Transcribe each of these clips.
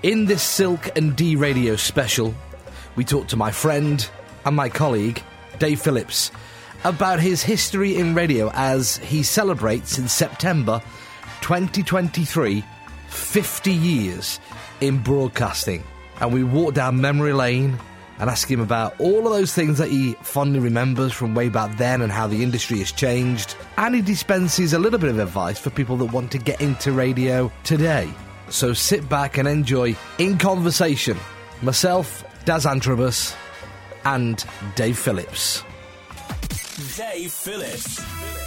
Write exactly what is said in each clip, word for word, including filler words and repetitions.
In this Silk and D Radio special, we talked to my friend and my colleague, Dave Phillips, about his history in radio as he celebrates in September twenty twenty-three fifty years in broadcasting. And we walked down memory lane and asked him about all of those things that he fondly remembers from way back then and how the industry has changed. And he dispenses a little bit of advice for people that want to get into radio today. So sit back and enjoy In Conversation, myself, Daz Antrobus, and Dave Phillips. Dave Phillips.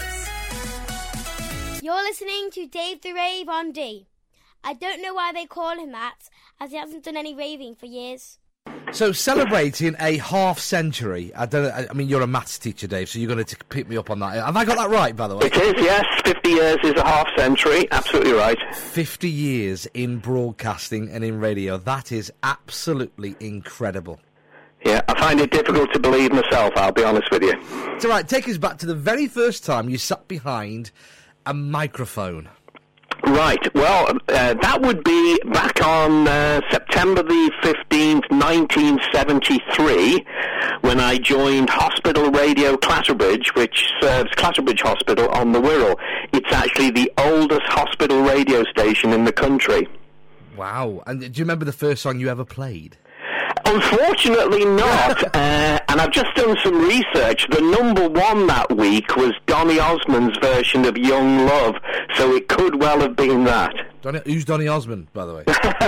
You're listening to Dave the Rave on D. I don't know why they call him that, as he hasn't done any raving for years. So celebrating a half century, I don't know, I mean, you're a maths teacher, Dave, so you're going to pick me up on that. Have I got that right, by the way? It is, yes. fifty years is a half century. Absolutely right. fifty years in broadcasting and in radio. That is absolutely incredible. Yeah, I find it difficult to believe myself, I'll be honest with you. It's all right. Take us back to the very first time you sat behind a microphone. Right, well, uh, that would be back on uh, September the fifteenth, nineteen seventy-three, when I joined Hospital Radio Clatterbridge, which serves Clatterbridge Hospital on the Wirral. It's actually the oldest hospital radio station in the country. Wow. And do you remember the first song you ever played? Unfortunately not, uh, and I've just done some research. The number one that week was Donny Osmond's version of Young Love, so it could well have been that. Donny, who's Donny Osmond, by the way?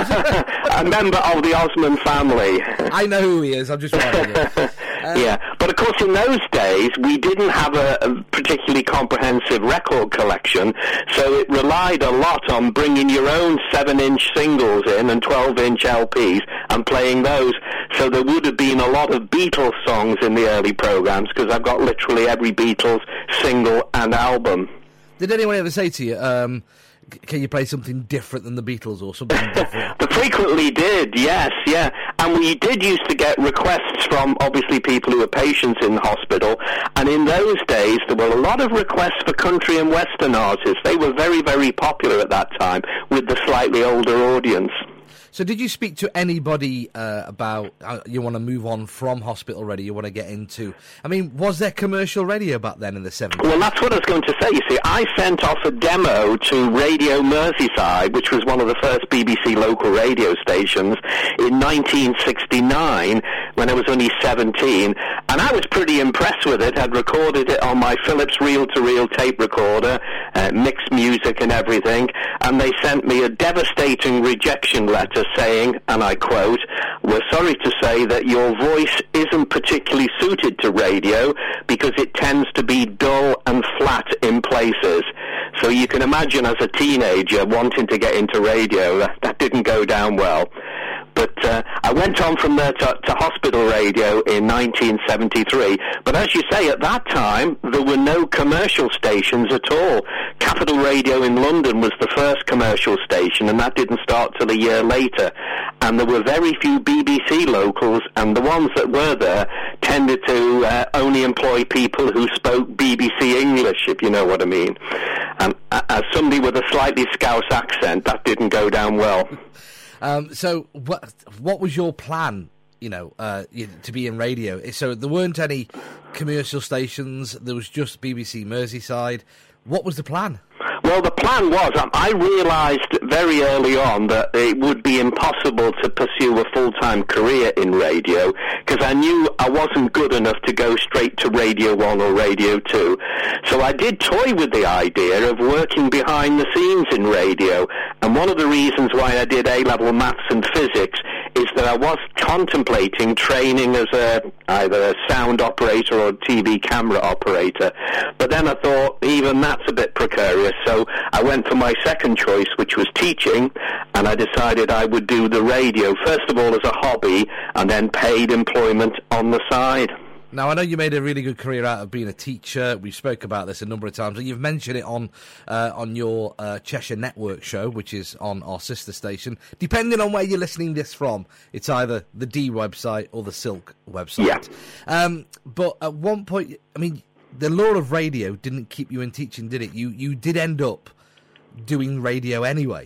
A member of the Osmond family. I know who he is, I'm just wondering. Uh, yeah, but of course in those days we didn't have a, a particularly comprehensive record collection, so it relied a lot on bringing your own seven-inch singles in and twelve-inch L Ps and playing those. So there would have been a lot of Beatles songs in the early programmes, because I've got literally every Beatles single and album. Did anyone ever say to you, um, can you play something different than the Beatles or something different? They frequently did, yes, yeah. And we did used to get requests from, obviously, people who were patients in the hospital. And in those days, there were a lot of requests for country and western artists. They were very, very popular at that time with the slightly older audience. So did you speak to anybody uh, about uh, you want to move on from hospital radio, you want to get into... I mean, was there commercial radio back then in the seventies? Well, that's what I was going to say. You see, I sent off a demo to Radio Merseyside, which was one of the first B B C local radio stations, in nineteen sixty-nine, when I was only seventeen, and I was pretty impressed with it. I'd recorded it on my Philips reel-to-reel tape recorder, uh, mixed music and everything, and they sent me a devastating rejection letter saying, and I quote, "We're sorry to say that your voice isn't particularly suited to radio because it tends to be dull and flat in places." So you can imagine, as a teenager wanting to get into radio, that, that didn't go down well. But uh, I went on from there to, to hospital radio in nineteen seventy-three. But as you say, at that time, there were no commercial stations at all. Capital Radio in London was the first commercial station, and that didn't start till a year later. And there were very few B B C locals, and the ones that were there tended to uh, only employ people who spoke B B C English, if you know what I mean. And uh, as somebody with a slightly Scouse accent, that didn't go down well. Um, so what what was your plan, you know, uh, to be in radio? So there weren't any commercial stations, there was just B B C Merseyside. What was the plan? Well, the plan was, um, I realised very early on that it would be impossible to pursue a full-time career in radio, because I knew I wasn't good enough to go straight to Radio one or Radio two. So I did toy with the idea of working behind the scenes in radio, and one of the reasons why I did A-level maths and physics is that I was contemplating training as a either a sound operator or T V camera operator. But then I thought, even that's a bit precarious, so I went for my second choice, which was teaching, and I decided I would do the radio, first of all as a hobby, and then paid employment on the side. Now, I know you made a really good career out of being a teacher. We spoke about this a number of times, and you've mentioned it on uh, on your uh, Cheshire Network show, which is on our sister station. Depending on where you're listening this from, it's either the D website or the Silk website. Yeah. Um, but at one point, I mean, the law of radio didn't keep you in teaching, did it? You you did end up doing radio anyway.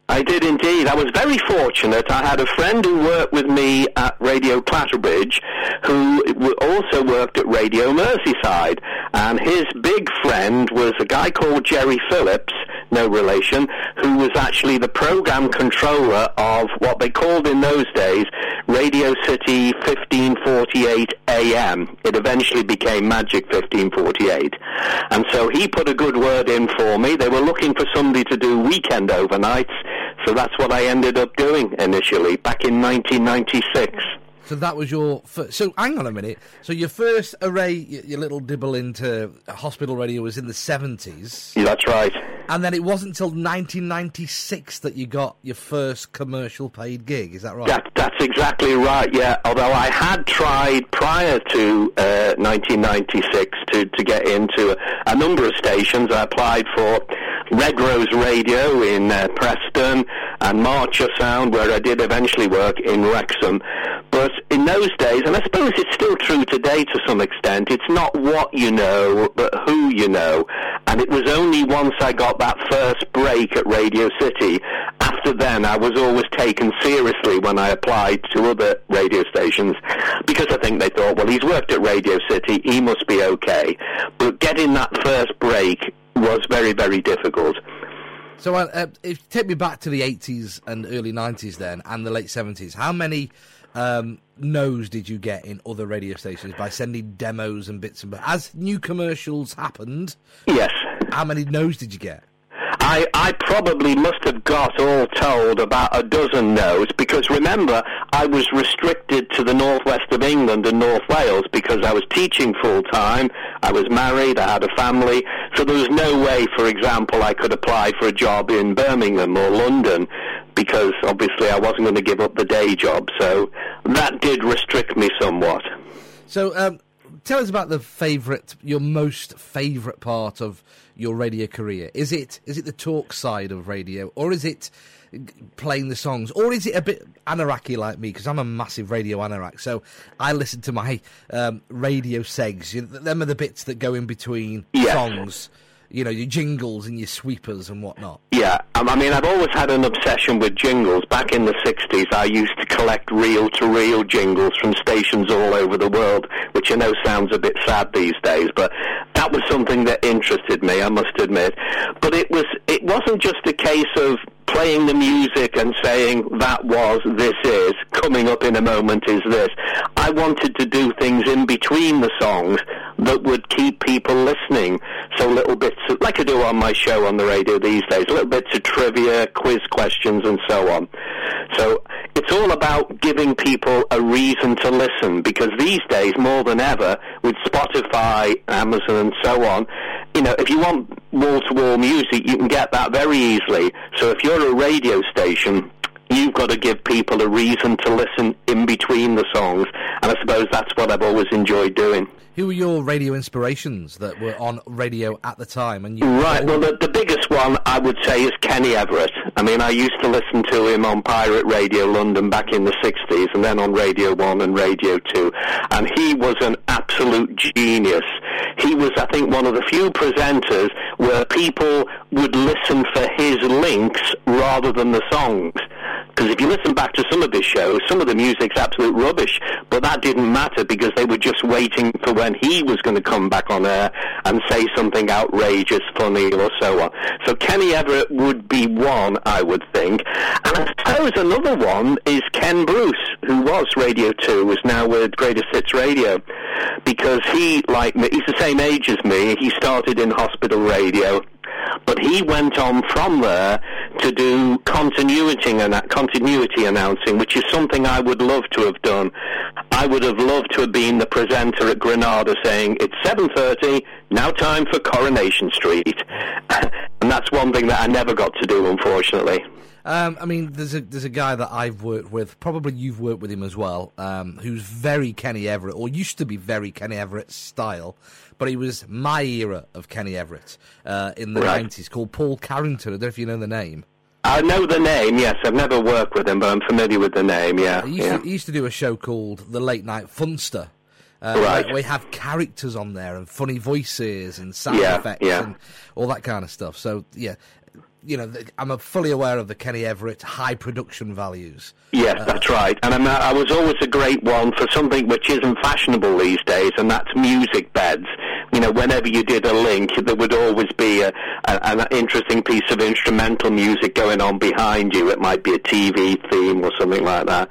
I did indeed. I was very fortunate. I had a friend who worked with me at Radio Clatterbridge who w- also worked at Radio Merseyside. And his big friend was a guy called Jerry Phillips, no relation, who was actually the program controller of what they called in those days Radio City fifteen forty-eight A M. It eventually became Magic fifteen forty-eight. And so he put a good word in for me. They were looking for somebody to do weekend overnights. So that's what I ended up doing initially, back in nineteen ninety-six. So that was your first... So hang on a minute. So your first array, your, your little dibble into hospital radio was in the seventies. Yeah, that's right. And then it wasn't until nineteen ninety-six that you got your first commercial paid gig, is that right? That, that's exactly right, yeah. Although I had tried prior to uh, nineteen ninety-six to, to get into a, a number of stations. I applied for Red Rose Radio in uh, Preston and Marcher Sound, where I did eventually work in Wrexham. But in those days, and I suppose it's still true today to some extent, it's not what you know, but who you know. And it was only once I got that first break at Radio City, after then I was always taken seriously when I applied to other radio stations, because I think they thought, well, he's worked at Radio City, he must be okay. But getting that first break was very, very difficult. So uh, uh, if take me back to the eighties and early nineties then, and the late seventies, how many um, no's did you get in other radio stations by sending demos and bits and bits? As new commercials happened, yes. How many no's did you get? I, I probably must have got all told about a dozen no's, because remember, I was restricted to the northwest of England and North Wales because I was teaching full-time, I was married, I had a family, so there was no way, for example, I could apply for a job in Birmingham or London, because obviously I wasn't going to give up the day job, so that did restrict me somewhat. So, um, tell us about the favourite, your most favourite part of your radio career. Is it is it the talk side of radio, or is it playing the songs, or is it a bit Anoraki like me? Because I'm a massive radio Anorak, so I listen to my um, radio segs. You know, them are the bits that go in between yes. songs. You know, your jingles and your sweepers and whatnot. Yeah, um, I mean, I've always had an obsession with jingles. Back in the sixties, I used to collect reel-to-reel jingles from stations all over the world, which I know sounds a bit sad these days, but that was something that interested me, I must admit. But it was, it wasn't just a case of playing the music and saying that was, this is, coming up in a moment is this. I wanted to do things in between the songs that would keep people listening. So little bits, of, like I do on my show on the radio these days, little bits of trivia, quiz questions and so on. So it's all about giving people a reason to listen, because these days, more than ever, with Spotify, Amazon and so on, you know, if you want wall-to-wall music, you can get that very easily. So if you're a radio station, you've got to give people a reason to listen in between the songs, and I suppose that's what I've always enjoyed doing. Who were your radio inspirations that were on radio at the time? And you Right, well, the, the biggest one, I would say, is Kenny Everett. I mean, I used to listen to him on Pirate Radio London back in the sixties, and then on Radio one and Radio two, and he was an absolute genius. He was, I think, one of the few presenters where people would listen for his links rather than the songs. Because if you listen back to some of his shows, some of the music's absolute rubbish, but that didn't matter because they were just waiting for when he was going to come back on air and say something outrageous, funny, or so on. So Kenny Everett would be one, I would think. And I suppose another one is Ken Bruce, who was Radio two, is now with Greatest Hits Radio. Because he, like me, he's the same age as me, he started in hospital radio. But he went on from there to do continuity and continuity announcing, which is something I would love to have done. I would have loved to have been the presenter at Granada saying, it's seven thirty, now time for Coronation Street. And that's one thing that I never got to do, unfortunately. Um, I mean, there's a there's a guy that I've worked with, probably you've worked with him as well, um, who's very Kenny Everett, or used to be very Kenny Everett style, but he was my era of Kenny Everett uh, in the right. nineties, called Paul Carrington. I don't know if you know the name. I know the name, yes. I've never worked with him, but I'm familiar with the name, yeah. He used, yeah. To, he used to do a show called The Late Night Funster. Uh, right. where we have characters on there and funny voices and sound yeah, effects yeah. and all that kind of stuff. So, yeah. you know, I'm fully aware of the Kenny Everett high production values. Yes, uh, that's right. And I'm, I was always a great one for something which isn't fashionable these days, and that's music beds. You know, whenever you did a link, there would always be a, a, an interesting piece of instrumental music going on behind you. It might be a T V theme or something like that.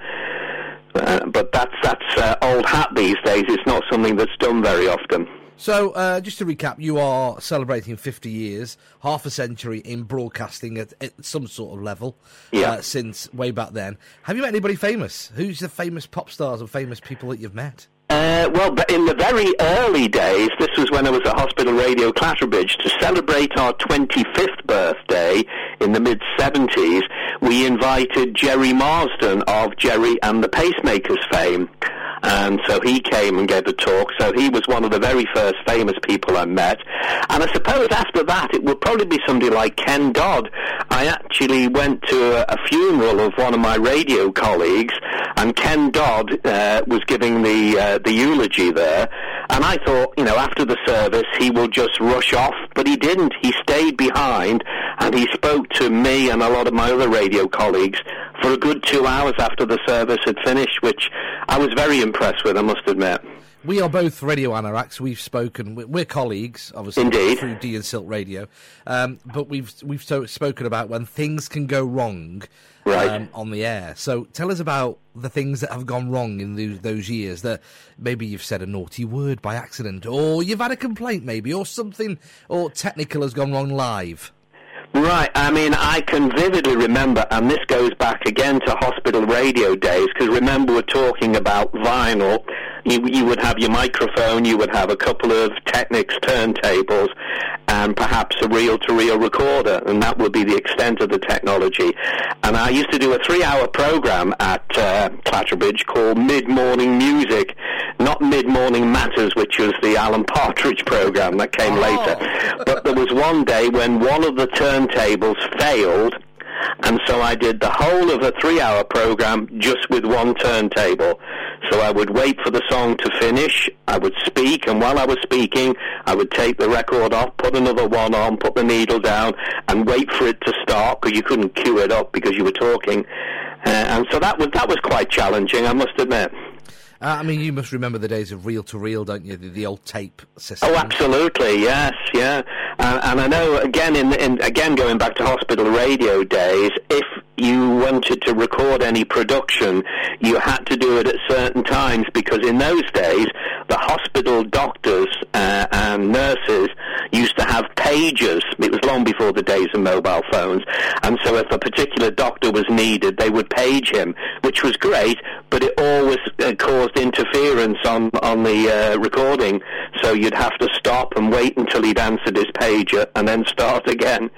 Uh, but that's that's uh, old hat these days. It's not something that's done very often. So, uh, just to recap, you are celebrating fifty years, half a century in broadcasting at, at some sort of level, yeah. uh, since way back then. Have you met anybody famous? Who's the famous pop stars or famous people that you've met? Uh, well, but in the very early days, this was when I was at Hospital Radio Clatterbridge, to celebrate our twenty-fifth birthday in the mid-seventies, we invited Jerry Marsden of Jerry and the Pacemakers fame. And so he came and gave a talk. So he was one of the very first famous people I met. And I suppose after that it would probably be somebody like Ken Dodd. I actually went to a, a funeral of one of my radio colleagues, and Ken Dodd uh, was giving the uh, the eulogy there. And I thought, you know, after the service he will just rush off, but he didn't. He stayed behind, and he spoke to me and a lot of my other radio colleagues for a good two hours after the service had finished, which I was very impressed with, I must admit. We are both radio anoraks. We've spoken. We're colleagues, obviously, Indeed. through Dee and Silk Radio. Um, but we've we've so, spoken about when things can go wrong, right. um, on the air. So tell us about the things that have gone wrong in those, those years. That maybe you've said a naughty word by accident, or you've had a complaint, maybe, or something, or technical has gone wrong live. Right, I mean, I can vividly remember, and this goes back again to hospital radio days, because remember we're talking about vinyl. You, you would have your microphone, you would have a couple of Technics turntables, and perhaps a reel-to-reel recorder, and that would be the extent of the technology. And I used to do a three-hour program at uh, Clatterbridge called Mid-Morning Music, not Mid-Morning Matters, which was the Alan Partridge program that came oh. later. But there was one day when one of the turntables failed, and so I did the whole of a three-hour program just with one turntable. So I would wait for the song to finish, I would speak, and while I was speaking, I would take the record off, put another one on, put the needle down, and wait for it to start, because you couldn't cue it up because you were talking. Uh, and so that was that was quite challenging, I must admit. Uh, I mean, you must remember the days of reel-to-reel, don't you? The, the old tape system. Oh, absolutely, yes, yeah. Uh, and I know, again, in, in again going back to hospital radio days, if you wanted to record any production, you had to do it at certain times, because in those days, the hospital doctors uh, and nurses used to have pagers. It was long before the days of mobile phones. And so if a particular doctor was needed, they would page him, which was great, but it always uh, caused interference on, on the uh, recording. So you'd have to stop and wait until he'd answered his pager and then start again.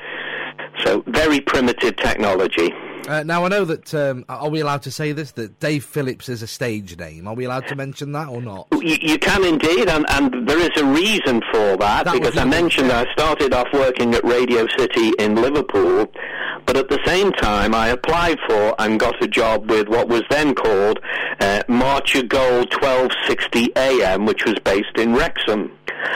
So very primitive technology. Uh, now, I know that, um, are we allowed to say this, that Dave Phillips is a stage name? Are we allowed to mention that or not? You, you can indeed, and, and there is a reason for that, that because I mentioned I started off working at Radio City in Liverpool, but at the same time I applied for and got a job with what was then called uh, Marcher Gold twelve sixty A M, which was based in Wrexham.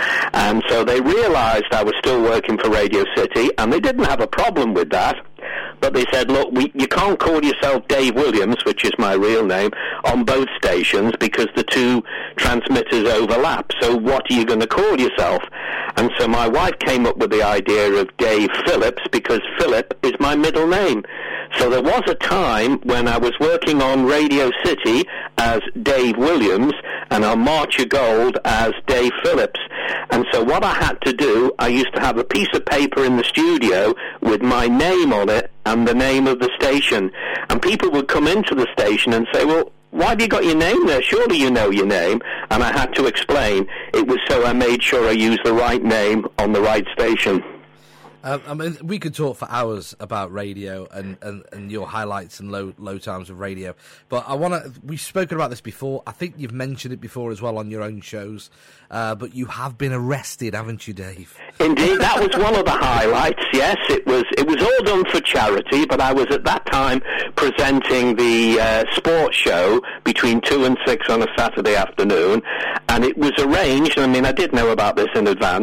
And so they realised I was still working for Radio City, and they didn't have a problem with that. But they said, look, we, you can't call yourself Dave Williams, which is my real name, on both stations because the two transmitters overlap. So what are you going to call yourself? And so my wife came up with the idea of Dave Phillips because Philip is my middle name. So there was a time when I was working on Radio City as Dave Williams and on Marcher Gold as Dave Phillips. And so what I had to do, I used to have a piece of paper in the studio with my name on it and the name of the station. And people would come into the station and say, well, why have you got your name there? Surely you know your name. And I had to explain. It was so I made sure I used the right name on the right station. Um, I mean, we could talk for hours about radio and, and, and your highlights and low low times of radio. But I want to. We've spoken about this before. I think you've mentioned it before as well on your own shows. Uh, but you have been arrested, haven't you, Dave? Indeed, that was one of the highlights. Yes, it was. It was all done for charity. But I was at that time presenting the uh, sports show between two and six on a Saturday afternoon, and it was arranged. I mean, I did know about this in advance,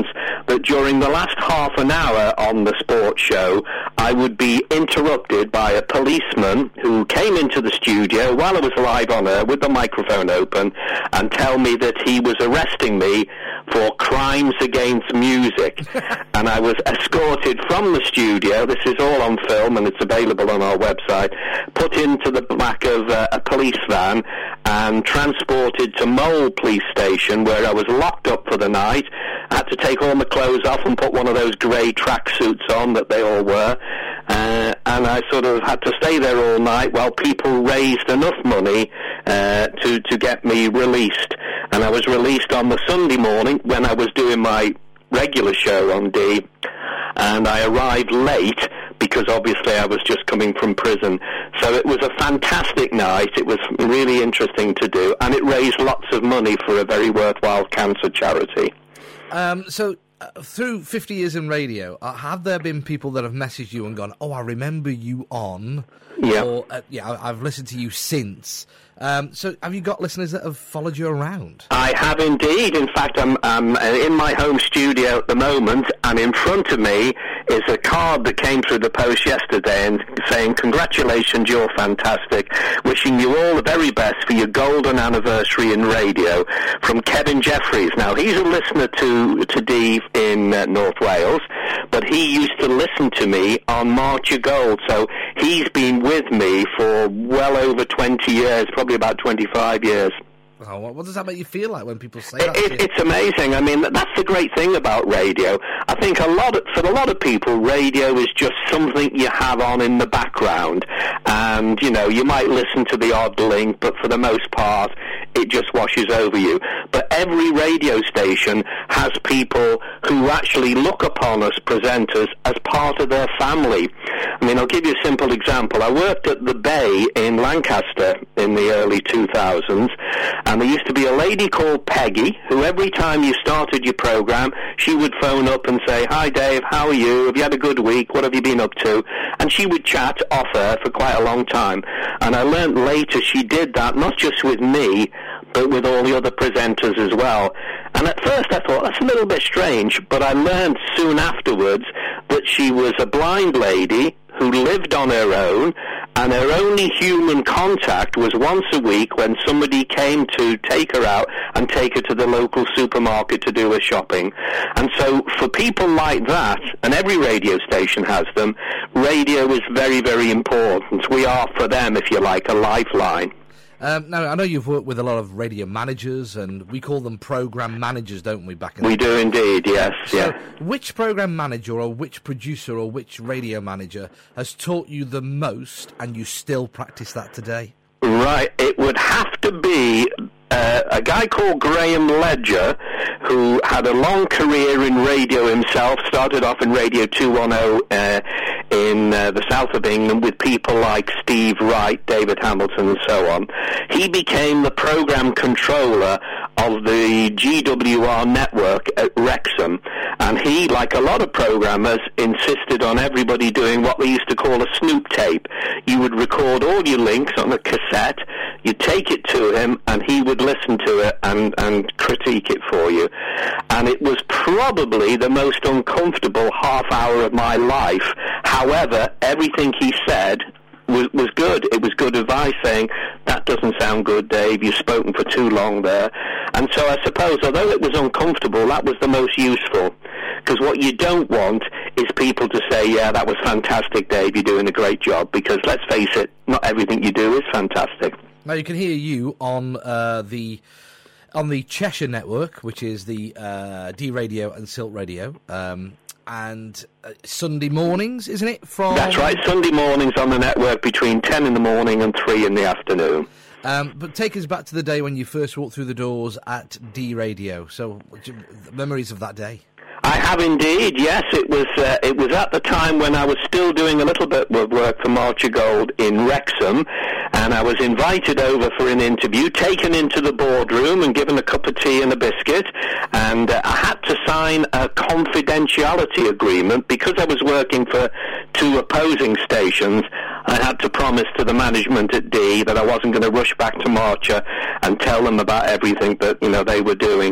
that during the last half an hour on the sports show, I would be interrupted by a policeman who came into the studio while I was live on air with the microphone open and tell me that he was arresting me for crimes against music. And I was escorted from the studio, this is all on film and it's available on our website, put into the back of uh, a police van and transported to Mole Police Station, where I was locked up for the night. I had to take all my clothes off and put one of those grey tracksuits on that they all wear. Uh, and I sort of had to stay there all night while people raised enough money uh, to, to get me released. And I was released on the Sunday morning when I was doing my regular show on D, and I arrived late because obviously I was just coming from prison. So it was a fantastic night. It was really interesting to do, and it raised lots of money for a very worthwhile cancer charity. Um, so... Uh, through fifty years in radio, uh, have there been people that have messaged you and gone, oh, I remember you on, yeah. or, uh, yeah, I- I've listened to you since. Um, so have you got listeners that have followed you around? I have indeed. In fact, I'm, I'm in my home studio at the moment, and in front of me is a card that came through the post yesterday and saying, congratulations, you're fantastic. Wishing you all the very best for your golden anniversary in radio, from Kevin Jeffries. Now, he's a listener to, to Dee in uh, North Wales, but he used to listen to me on March of Gold, so he's been with me for well over twenty years, probably about twenty-five years. Oh, what, what does that make you feel like when people say It, that? it, it's amazing. I mean, that's the great thing about radio. I think a lot of, for a lot of people, radio is just something you have on in the background, and you know, you might listen to the odd link, but for the most part, it just washes over you. But every radio station has people who actually look upon us presenters as part of their family. I mean, I'll give you a simple example. I worked at the Bay in Lancaster in the early two thousands, and there used to be a lady called Peggy, who every time you started your program, she would phone up and say, hi Dave, how are you? Have you had a good week? What have you been up to? And she would chat off air for quite a long time. And I learnt later she did that not just with me, but with all the other presenters as well. And at first I thought, that's a little bit strange, but I learned soon afterwards that she was a blind lady who lived on her own, and her only human contact was once a week when somebody came to take her out and take her to the local supermarket to do her shopping. And so for people like that, and every radio station has them, radio is very, very important. We are, for them, if you like, a lifeline. Um, now, I know you've worked with a lot of radio managers, and we call them program managers, don't we, back in We the do indeed, yes, So, yeah. which program manager or which producer or which radio manager has taught you the most, and you still practice that today? Right, it would have to be uh, a guy called Graham Ledger, who had a long career in radio himself, started off in Radio two ten uh, in uh, the south of England with people like Steve Wright, David Hamilton and so on. He became the program controller of the G W R network at Wrexham, and he, like a lot of programmers, insisted on everybody doing what they used to call a snoop tape. You would record all your links on a cassette, you'd take it to him, and he would listen to it and, and critique it for you. And it was probably the most uncomfortable half hour of my life. However, everything he said was, was good. It was good advice, saying, that doesn't sound good, Dave, you've spoken for too long there. And so I suppose, although it was uncomfortable, that was the most useful. Because what you don't want is people to say, yeah, that was fantastic, Dave, you're doing a great job. Because let's face it, not everything you do is fantastic. Now, you can hear you on uh, the on the Cheshire Network, which is the uh, D Radio and Silk Radio, um, and uh, Sunday mornings, isn't it? From That's right, Sunday mornings on the network between ten in the morning and three in the afternoon. Um, but take us back to the day when you first walked through the doors at D Radio. So, memories of that day. I have indeed, yes. It was uh, it was at the time when I was still doing a little bit of work for March of Gold in Wrexham, and I was invited over for an interview, taken into the boardroom and given a cup of tea and a biscuit, and uh, I had to sign a confidentiality agreement because I was working for two opposing stations. I had to promise to the management at D that I wasn't going to rush back to Marcher and tell them about everything that, you know, they were doing.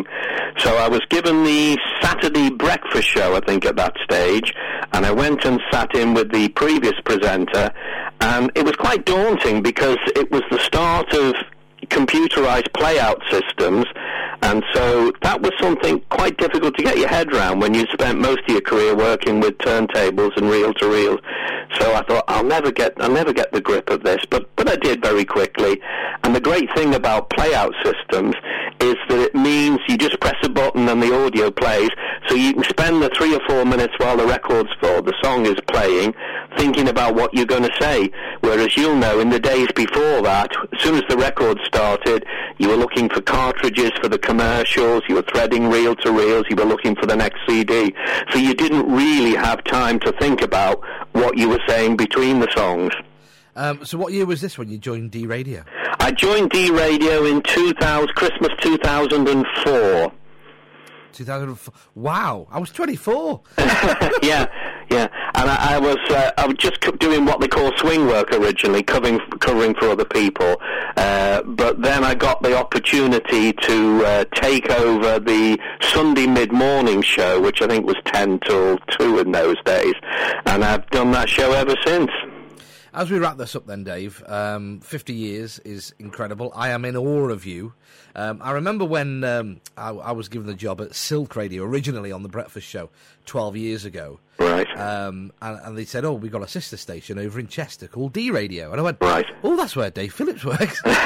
So I was given the Saturday breakfast show, I think, at that stage, and I went and sat in with the previous presenter, and it was quite daunting because it was the start of computerized playout systems, and so that was something quite difficult to get your head around when you spent most of your career working with turntables and reel-to-reels. So I thought, I'll never get I'll never get the grip of this, but, but I did very quickly. And the great thing about playout systems is that it means you just press a button and the audio plays, so you can spend the three or four minutes while the record's full, the song is playing, thinking about what you're going to say. Whereas you'll know, in the days before that, as soon as the record started, you were looking for cartridges for the commercials, you were threading reel-to-reels, you were looking for the next C D. So you didn't really have time to think about what you were saying between the songs. Um, so what year was this when you joined D Radio? I joined D Radio in two thousand, Christmas two thousand four. two thousand four. Wow, I was twenty-four. yeah, yeah, and I, I was uh, I was just doing what they call swing work originally, covering covering for other people. Uh, but then I got the opportunity to uh, take over the Sunday mid-morning show, which I think was ten till two in those days, and I've done that show ever since. As we wrap this up then, Dave, um, fifty years is incredible. I am in awe of you. Um, I remember when um, I, I was given the job at Silk Radio, originally on The Breakfast Show, twelve years ago. Right. Um, and, and they said, oh, we've got a sister station over in Chester called D Radio. And I went, right. Oh, that's where Dave Phillips works. So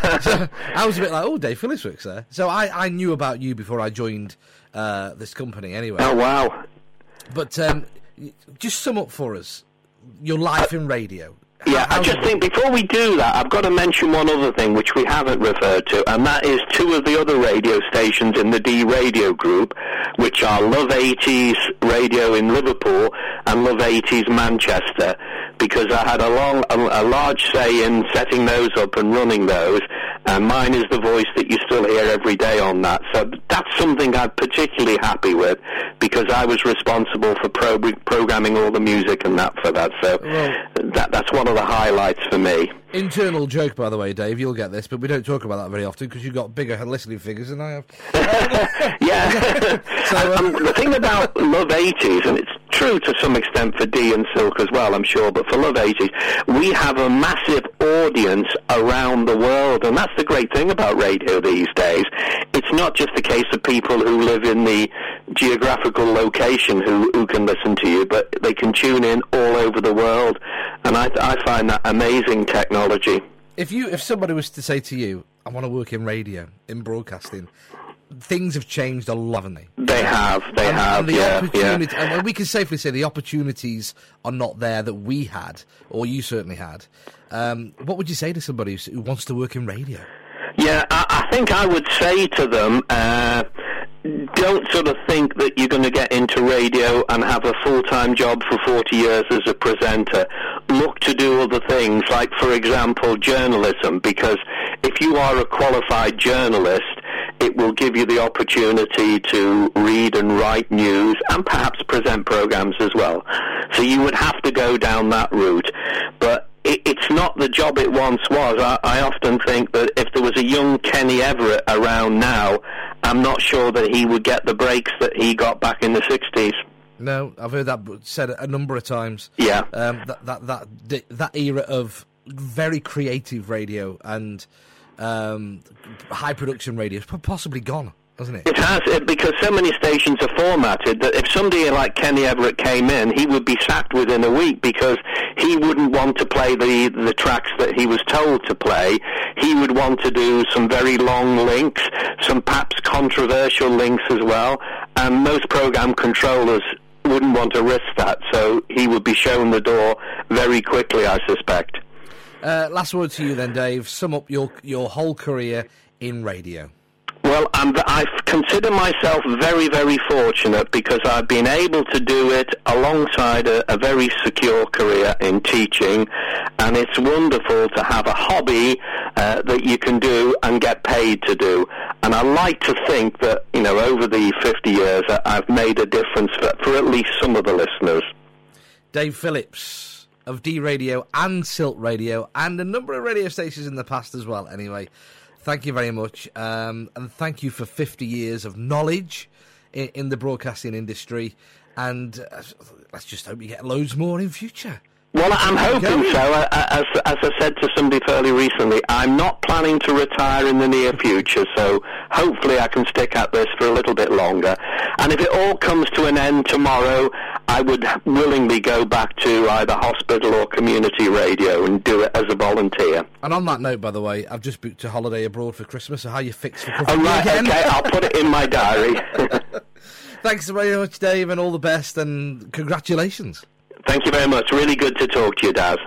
I was a bit like, oh, Dave Phillips works there. So I, I knew about you before I joined uh, this company anyway. Oh, wow. But um, just sum up for us your life in radio. Yeah, I just think before we do that, I've got to mention one other thing which we haven't referred to, and that is two of the other radio stations in the D Radio group, which are Love eighties Radio in Liverpool and Love eighties Manchester, because I had a long, a, a large say in setting those up and running those, and mine is the voice that you still hear every day on that. So that's something I'm particularly happy with, because I was responsible for pro- programming all the music and that for that. So well, that that's one of the highlights for me. Internal joke, by the way, Dave, you'll get this, but we don't talk about that very often because you've got bigger listening figures than I have. yeah. so, um, the thing about Love eighties, and it's true to some extent for D and Silk as well, I'm sure, but for Love eighties, we have a massive audience around the world, and that's the great thing about radio these days. It's not just the case of people who live in the geographical location who, who can listen to you, but they can tune in all over the world, and I, I find that amazing technology. If you, if somebody was to say to you, I want to work in radio, in broadcasting, things have changed a lot, haven't they? They have, they and, have, and the yeah, opportunity, yeah. And we can safely say the opportunities are not there that we had, or you certainly had. Um, what would you say to somebody who wants to work in radio? Yeah, I, I think I would say to them, uh, don't sort of think that you're going to get into radio and have a full-time job for forty years as a presenter. Look to do other things, like, for example, journalism, because if you are a qualified journalist, it will give you the opportunity to read and write news and perhaps present programs as well. So you would have to go down that route. But it, it's not the job it once was. I, I often think that if there was a young Kenny Everett around now, I'm not sure that he would get the breaks that he got back in the sixties. No, I've heard that said a number of times. Yeah. Um, that, that, that, that era of very creative radio and um, high production radio is possibly gone, hasn't it? It has, it, because so many stations are formatted that if somebody like Kenny Everett came in, he would be sacked within a week because he wouldn't want to play the, the tracks that he was told to play. He would want to do some very long links, some perhaps controversial links as well, and most program controllers wouldn't want to risk that, so he would be shown the door very quickly, I suspect. Uh, last word to you then, Dave. Sum up your your whole career in radio. Well, I'm, I consider myself very, very fortunate because I've been able to do it alongside a, a very secure career in teaching, and it's wonderful to have a hobby uh, that you can do and get paid to do. And I like to think that, you know, over the fifty years, I've made a difference for, for at least some of the listeners. Dave Phillips of D Radio and Silk Radio and a number of radio stations in the past as well, anyway. Thank you very much. Um, and thank you for fifty years of knowledge in, in the broadcasting industry. And uh, let's just hope you get loads more in future. Well, I'm hoping so. Uh, as, as I said to somebody fairly recently, I'm not planning to retire in the near future, so hopefully I can stick at this for a little bit longer. And if it all comes to an end tomorrow, I would willingly go back to either hospital or community radio and do it as a volunteer. And on that note, by the way, I've just booked a holiday abroad for Christmas, so how you fixed for Oh, right, again? okay, I'll put it in my diary. Thanks very much, Dave, and all the best, and congratulations. Thank you very much. Really good to talk to you, Daz.